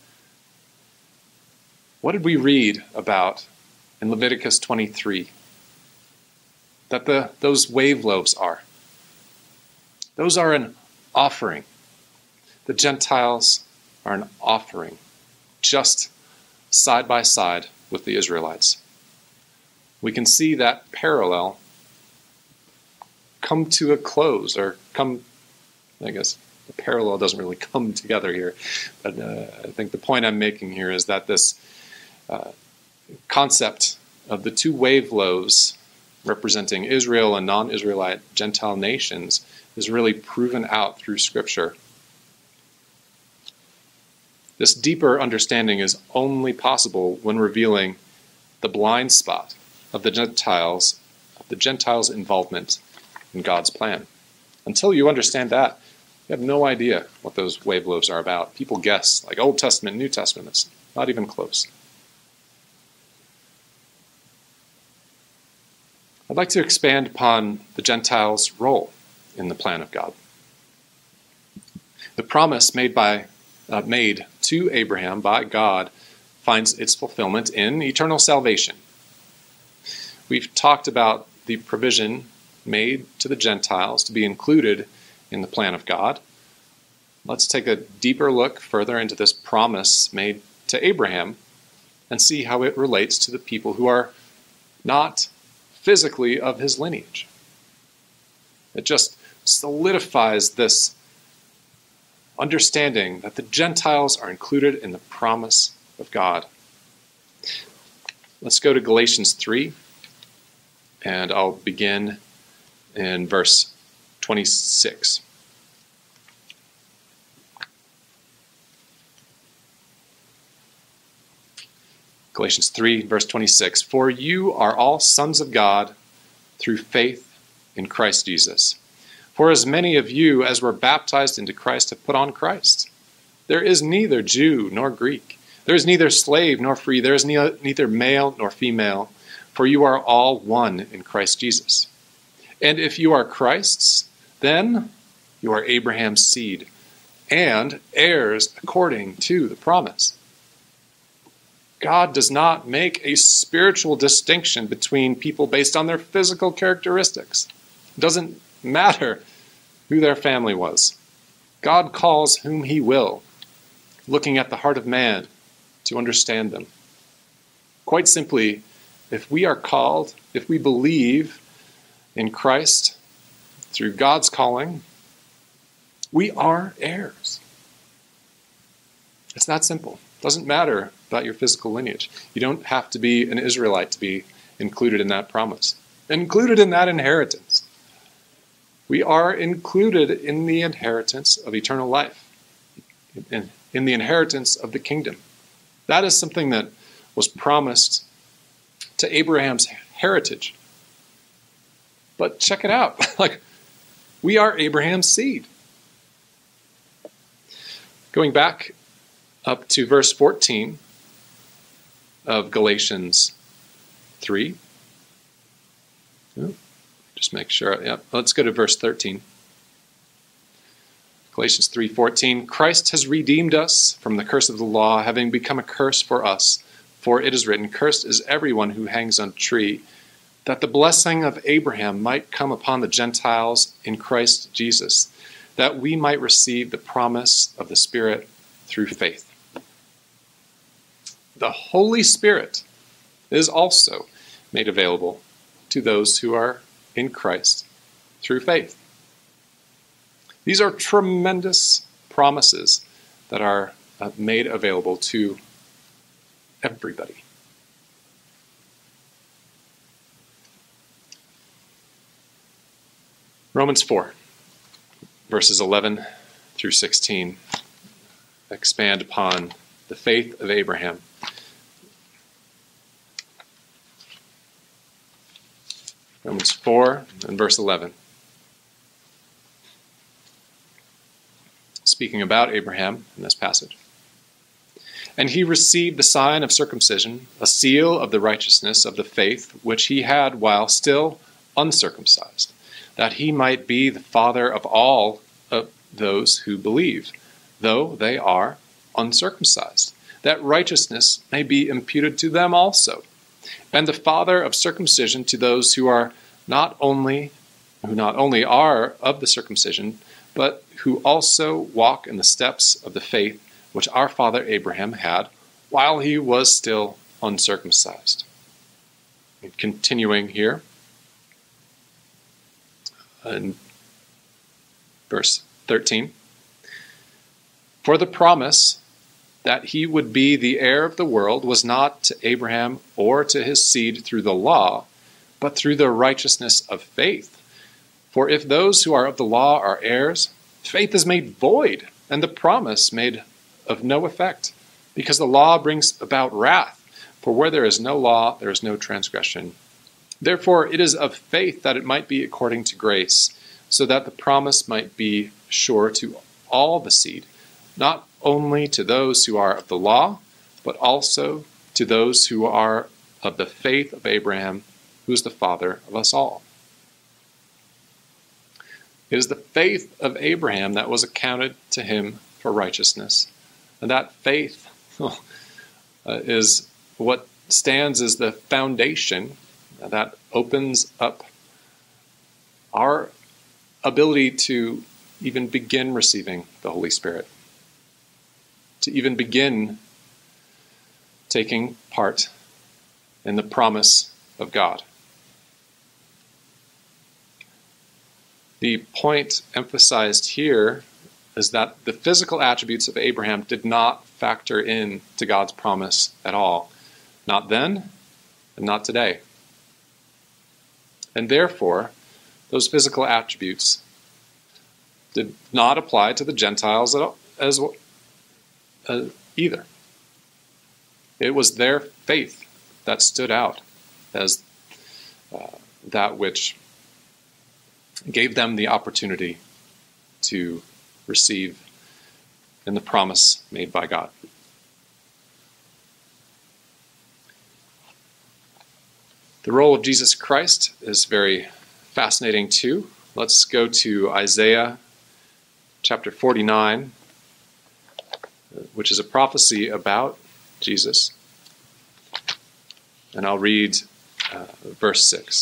What did we read about in Leviticus twenty-three? That the those wave loaves are. Those are an offering. The Gentiles are an offering, just side by side with the Israelites. We can see that parallel come to a close, or come, I guess the parallel doesn't really come together here, but uh, I think the point I'm making here is that this uh, concept of the two wave loaves representing Israel and non-Israelite Gentile nations is really proven out through Scripture. This deeper understanding is only possible when revealing the blind spot of the Gentiles, of the Gentiles' involvement in God's plan. Until you understand that, you have no idea what those wave loaves are about. People guess, like Old Testament, New Testament. It's not even close. I'd like to expand upon the Gentiles' role in the plan of God. The promise made by uh, made to Abraham by God finds its fulfillment in eternal salvation. We've talked about the provision made to the Gentiles to be included in the plan of God. let's take a deeper look further into this promise made to Abraham and see how it relates to the people who are not physically of his lineage. It just solidifies this understanding that the Gentiles are included in the promise of God. Let's go to Galatians three, and I'll begin in verse twenty-six. Galatians three, verse twenty-six. For you are all sons of God through faith in Christ Jesus. For as many of you as were baptized into Christ have put on Christ. There is neither Jew nor Greek. There is neither slave nor free. There is neither male nor female. For you are all one in Christ Jesus. And if you are Christ's, then you are Abraham's seed and heirs according to the promise. God does not make a spiritual distinction between people based on their physical characteristics. It doesn't matter who their family was. God calls whom he will, looking at the heart of man to understand them. Quite simply, if we are called, if we believe in Christ through God's calling, we are heirs. It's that simple. It doesn't matter about your physical lineage. You don't have to be an Israelite to be included in that promise, included in that inheritance. We are included in the inheritance of eternal life, in, in the inheritance of the kingdom. That is something that was promised to Abraham's heritage. But check it out. Like, we are Abraham's seed. Going back up to verse fourteen of Galatians three. Just make sure. Yeah, let's go to verse thirteen. Galatians three fourteen. Christ has redeemed us from the curse of the law, having become a curse for us. For it is written, cursed is everyone who hangs on a tree, that the blessing of Abraham might come upon the Gentiles in Christ Jesus, that we might receive the promise of the Spirit through faith. The Holy Spirit is also made available to those who are in Christ through faith. These are tremendous promises that are uh, made available to everybody. Romans four, verses eleven through sixteen, expand upon the faith of Abraham. Romans four and verse eleven. Speaking about Abraham in this passage. And he received the sign of circumcision, a seal of the righteousness of the faith which he had while still uncircumcised, that he might be the father of all of those who believe, though they are uncircumcised, that righteousness may be imputed to them also, and the father of circumcision to those who are not only who not only are of the circumcision, but who also walk in the steps of the faith which our father Abraham had while he was still uncircumcised. And continuing here, in verse thirteen, for the promise that he would be the heir of the world was not to Abraham or to his seed through the law, but through the righteousness of faith. For if those who are of the law are heirs, faith is made void, and the promise made of no effect, because the law brings about wrath. For where there is no law, there is no transgression. Therefore it is of faith that it might be according to grace, so that the promise might be sure to all the seed, not only to those who are of the law, but also to those who are of the faith of Abraham, who is the father of us all. It is the faith of Abraham that was accounted to him for righteousness. And that faith oh, uh, is what stands as the foundation that opens up our ability to even begin receiving the Holy Spirit, to even begin taking part in the promise of God. The point emphasized here is that the physical attributes of Abraham did not factor in to God's promise at all. Not then, and not today. And therefore, those physical attributes did not apply to the Gentiles at all, as uh, either. It was their faith that stood out as uh, that which gave them the opportunity to receive in the promise made by God. The role of Jesus Christ is very fascinating too. Let's go to Isaiah chapter forty-nine, which is a prophecy about Jesus. And I'll read uh, verse six.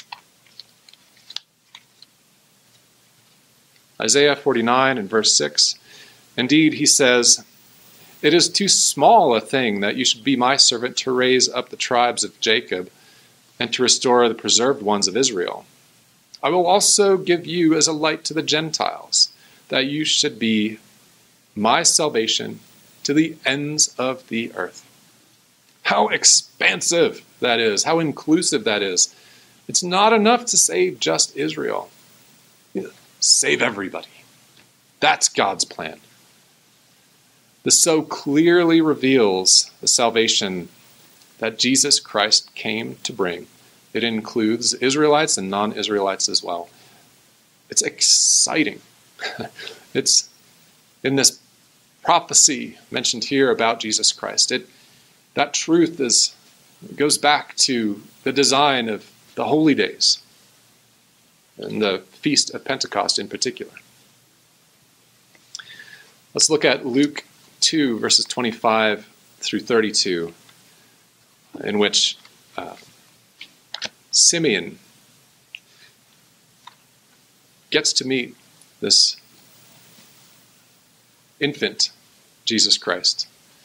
Isaiah forty-nine and verse six. Indeed, he says, "It is too small a thing that you should be my servant to raise up the tribes of Jacob and to restore the preserved ones of Israel. I will also give you as a light to the Gentiles, that you should be my salvation to the ends of the earth." How expansive that is, how inclusive that is. It's not enough to save just Israel. Save everybody. That's God's plan. This so clearly reveals the salvation that Jesus Christ came to bring. It includes Israelites and non-Israelites as well. It's exciting. It's in this prophecy mentioned here about Jesus Christ. It that truth is goes back to the design of the holy days and the Feast of Pentecost in particular. Let's look at Luke two, verses twenty-five through thirty-two, in which uh, Simeon gets to meet this infant, Jesus Christ.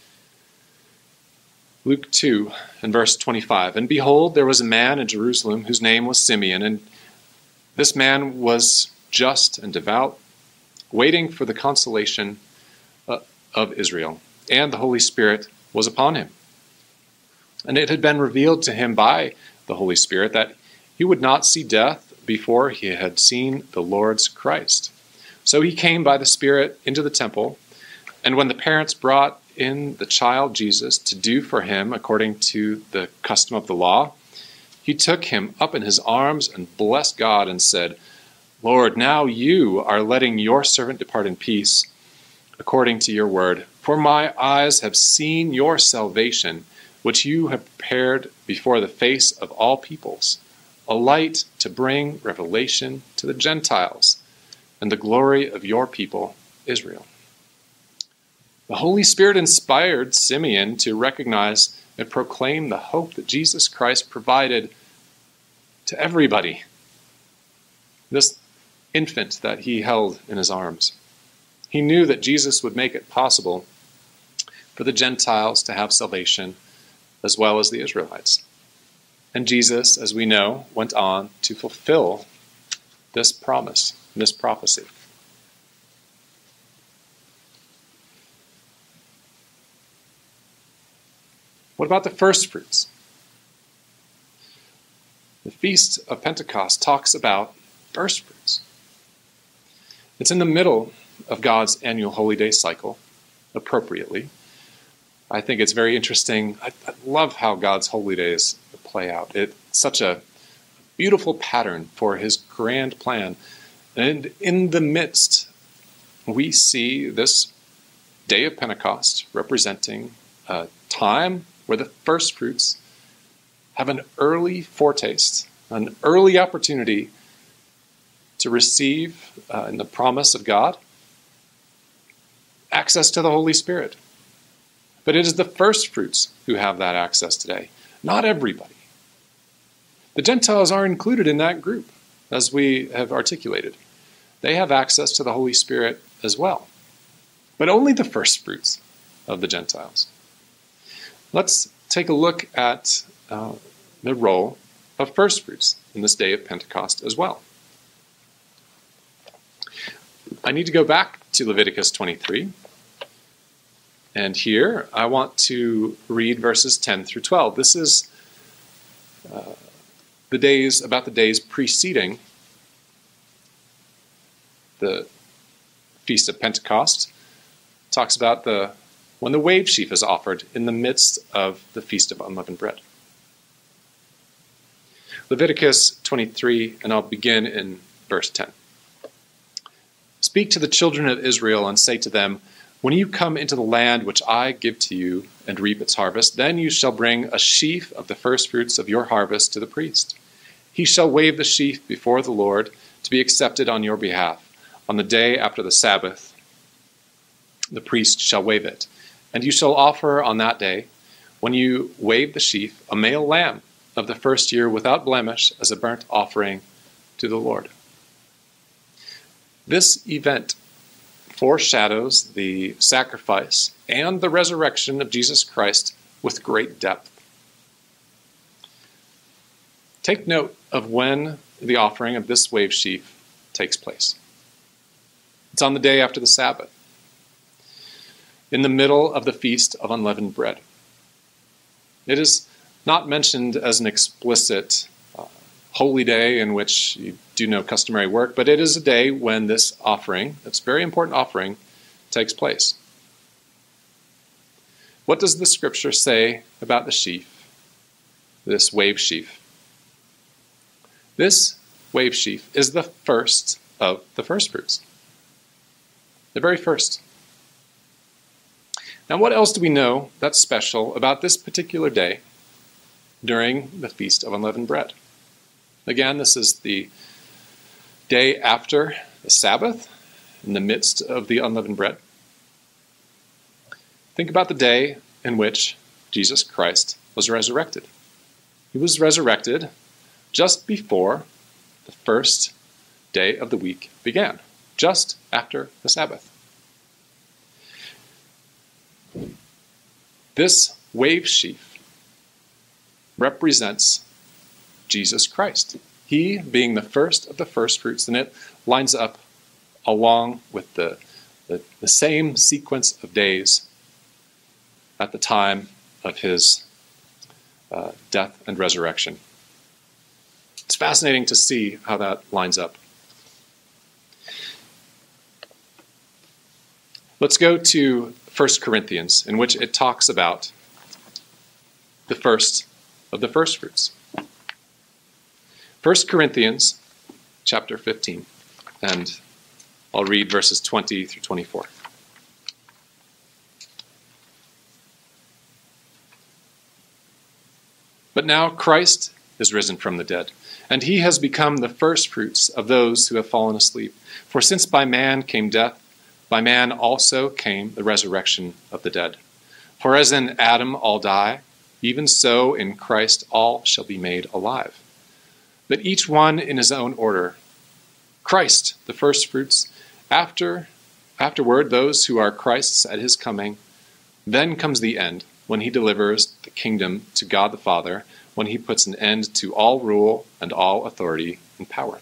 Luke two and verse twenty-five. "And behold, there was a man in Jerusalem whose name was Simeon, and this man was just and devout, waiting for the consolation uh, of Israel, and the Holy Spirit was upon him. And it had been revealed to him by the Holy Spirit that he would not see death before he had seen the Lord's Christ. So he came by the Spirit into the temple, and when the parents brought in the child Jesus to do for him according to the custom of the law, he took him up in his arms and blessed God and said, 'Lord, now you are letting your servant depart in peace according to your word. For my eyes have seen your salvation, which you have prepared before the face of all peoples, a light to bring revelation to the Gentiles and the glory of your people, Israel.'" The Holy Spirit inspired Simeon to recognize and proclaim the hope that Jesus Christ provided to everybody. This infant that he held in his arms. He knew that Jesus would make it possible for the Gentiles to have salvation as well as the Israelites. And Jesus, as we know, went on to fulfill this promise, this prophecy. What about the first fruits? The Feast of Pentecost talks about first fruits. It's in the middle of God's annual holy day cycle, appropriately. I think it's very interesting. I, I love how God's holy days play out. It's such a beautiful pattern for his grand plan. And in the midst, we see this day of Pentecost representing a time where the first fruits have an early foretaste, an early opportunity to receive uh, in the promise of God access to the Holy Spirit. But it is the first fruits who have that access today, not everybody. The Gentiles are included in that group, as we have articulated. they have access to the Holy Spirit as well, but only the first fruits of the Gentiles. Let's take a look at uh, the role of first fruits in this day of Pentecost as well. I need to go back to Leviticus twenty-three. And here I want to read verses ten through twelve. This is uh, the days, about the days preceding the Feast of Pentecost. It talks about the when the wave sheaf is offered in the midst of the Feast of Unleavened Bread. Leviticus twenty-three, and I'll begin in verse ten. Speak to the children of Israel and say to them, when you come into the land which I give to you and reap its harvest, then you shall bring a sheaf of the firstfruits of your harvest to the priest. He shall wave the sheaf before the Lord to be accepted on your behalf. On the day after the Sabbath, the priest shall wave it. And you shall offer on that day, when you wave the sheaf, a male lamb of the first year without blemish as a burnt offering to the Lord. This event foreshadows the sacrifice and the resurrection of Jesus Christ with great depth. Take note of when the offering of this wave sheaf takes place. It's on the day after the Sabbath, in the middle of the Feast of Unleavened Bread. It is not mentioned as an explicit uh, holy day in which you do no customary work, but it is a day when this offering, this very important offering, takes place. What does the scripture say about the sheaf, this wave sheaf? This wave sheaf is the first of the firstfruits. The very first. Now, what else do we know that's special about this particular day during the Feast of Unleavened Bread? Again, this is the day after the Sabbath, in the midst of the unleavened bread. Think about the day in which Jesus Christ was resurrected. He was resurrected just before the first day of the week began, just after the Sabbath. This wave sheaf represents Jesus Christ. He being the first of the first fruits, and it lines up along with the, the, the same sequence of days at the time of his uh, death and resurrection. It's fascinating to see how that lines up. Let's go to First Corinthians, in which it talks about the first of the first fruits. First Corinthians chapter fifteen, and I'll read verses twenty through twenty-four. But now Christ is risen from the dead, and he has become the firstfruits of those who have fallen asleep. For since by man came death, by man also came the resurrection of the dead. For as in Adam all die, even so in Christ all shall be made alive. But each one in his own order. Christ, the firstfruits, after, afterward those who are Christ's at his coming. Then comes the end, when he delivers the kingdom to God the Father, when he puts an end to all rule and all authority and power.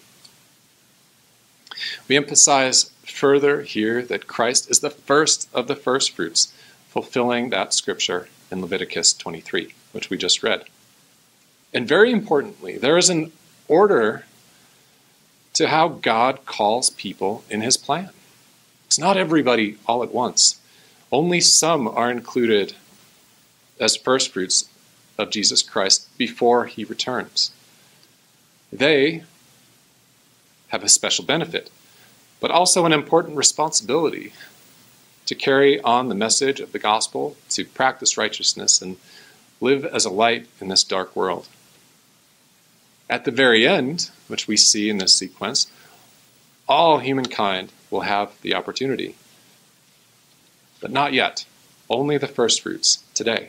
We emphasize further here that Christ is the first of the firstfruits, fulfilling that scripture in Leviticus twenty-three, which we just read. And very importantly, there is an order to how God calls people in his plan. It's not everybody all at once. Only some are included as firstfruits of Jesus Christ before he returns. They have a special benefit, but also an important responsibility to carry on the message of the gospel, to practice righteousness, and live as a light in this dark world. At the very end, which we see in this sequence, all humankind will have the opportunity. But not yet. Only the firstfruits today.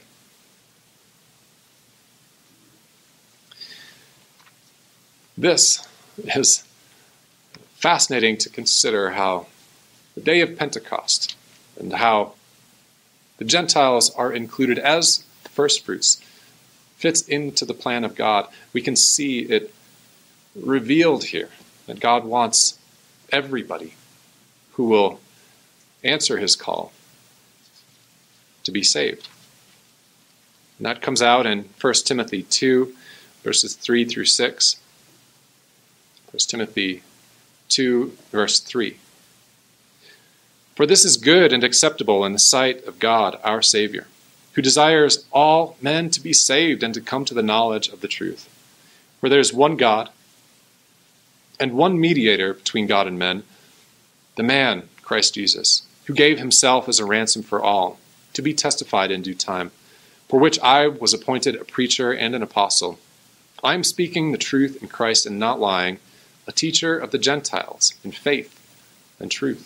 This is fascinating to consider how the day of Pentecost and how the Gentiles are included as first fruits fits into the plan of God. We can see it revealed here that God wants everybody who will answer his call to be saved. And that comes out in First Timothy two, verses three through six. First Timothy two, verse three. For this is good and acceptable in the sight of God, our Savior, who desires all men to be saved and to come to the knowledge of the truth. For there is one God and one mediator between God and men, the man, Christ Jesus, who gave himself as a ransom for all, to be testified in due time, for which I was appointed a preacher and an apostle. I am speaking the truth in Christ and not lying, a teacher of the Gentiles in faith and truth.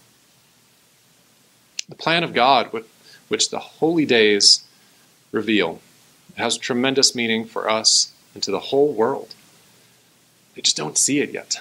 The plan of God, which the holy days reveal, has tremendous meaning for us and to the whole world. They just don't see it yet.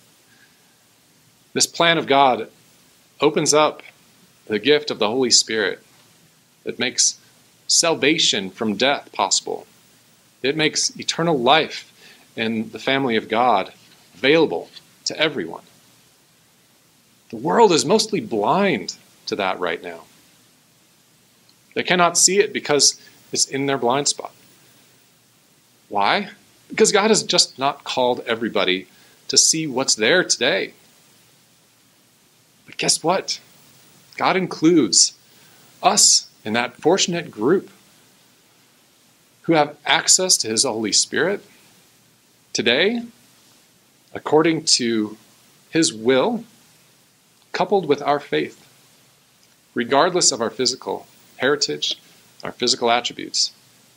This plan of God opens up the gift of the Holy Spirit that makes salvation from death possible. It makes eternal life in the family of God available to everyone. The world is mostly blind to that right now. They cannot see it because it's in their blind spot. Why? Because God has just not called everybody to see what's there today. But guess what? God includes us in that fortunate group who have access to his Holy Spirit today, according to his will, coupled with our faith, regardless of our physical heritage, our physical attributes.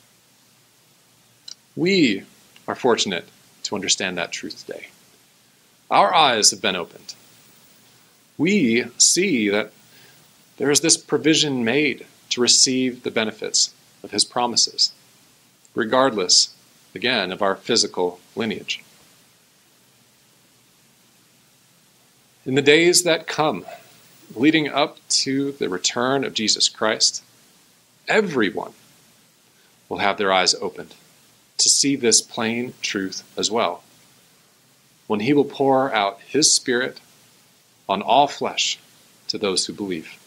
We are fortunate to understand that truth today. Our eyes have been opened. We see that there is this provision made to receive the benefits of his promises, regardless, again, of our physical lineage. In the days that come, leading up to the return of Jesus Christ, everyone will have their eyes opened to see this plain truth as well, when he will pour out his Spirit on all flesh to those who believe.